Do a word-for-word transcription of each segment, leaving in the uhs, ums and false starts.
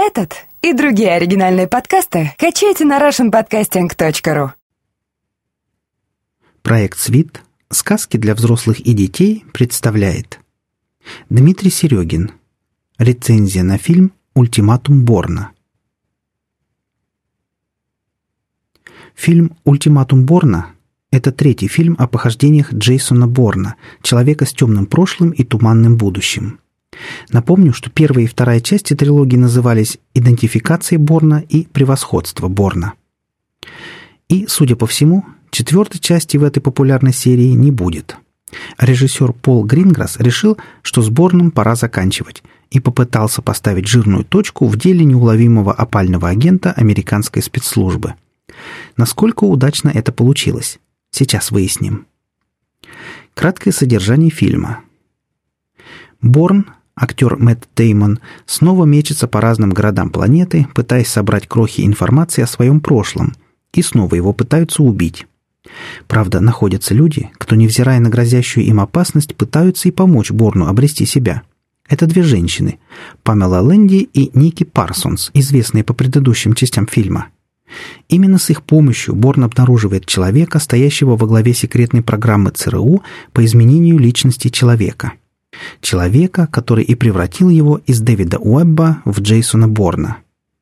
Этот и другие оригинальные подкасты качайте на рашн подкастинг точка ру. Проект «Свит. Сказки для взрослых и детей» представляет Дмитрий Серегин. Рецензия на фильм «Ультиматум Борна». Фильм «Ультиматум Борна» — это третий фильм о похождениях Джейсона Борна, человека с темным прошлым и туманным будущим. Напомню, что первая и вторая части трилогии назывались «Идентификация Борна» и «Превосходство Борна». И, судя по всему, четвертой части в этой популярной серии не будет. Режиссер Пол Гринграсс решил, что с Борном пора заканчивать, и попытался поставить жирную точку в деле неуловимого опального агента американской спецслужбы. Насколько удачно это получилось? Сейчас выясним. Краткое содержание фильма. Борн, актер Мэтт Дэймон, снова мечется по разным городам планеты, пытаясь собрать крохи информации о своем прошлом, и снова его пытаются убить. Правда, находятся люди, кто, невзирая на грозящую им опасность, пытаются и помочь Борну обрести себя. Это две женщины – Памела Лэнди и Ники Парсонс, известные по предыдущим частям фильма. Именно с их помощью Борн обнаруживает человека, стоящего во главе секретной программы ЦРУ по изменению личности человека. Человека, который и превратил его из Дэвида Уэбба в Джейсона Борна.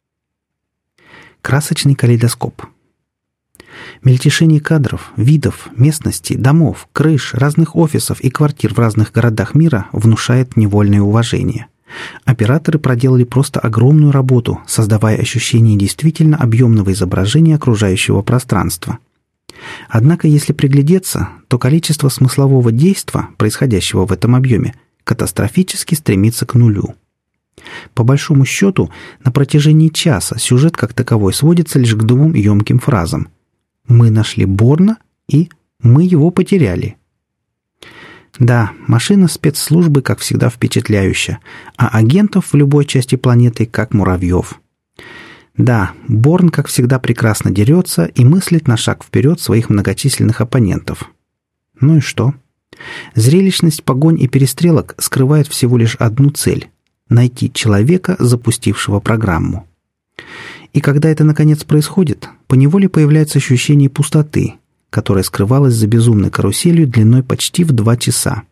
Красочный калейдоскоп. Мельтешение кадров, видов, местностей, домов, крыш, разных офисов и квартир в разных городах мира внушает невольное уважение. Операторы проделали просто огромную работу, создавая ощущение действительно объемного изображения окружающего пространства. Однако, если приглядеться, то количество смыслового действа, происходящего в этом объеме, катастрофически стремится к нулю. По большому счету, на протяжении часа сюжет как таковой сводится лишь к двум емким фразам: «Мы нашли Борна» и «Мы его потеряли». Да, машина спецслужбы, как всегда, впечатляющая, а агентов в любой части планеты как муравьев. Да, Борн, как всегда, прекрасно дерется и мыслит на шаг вперед своих многочисленных оппонентов. Ну и что? Зрелищность погонь и перестрелок скрывает всего лишь одну цель – найти человека, запустившего программу. И когда это наконец происходит, поневоле появляется ощущение пустоты, которая скрывалась за безумной каруселью длиной почти в два часа.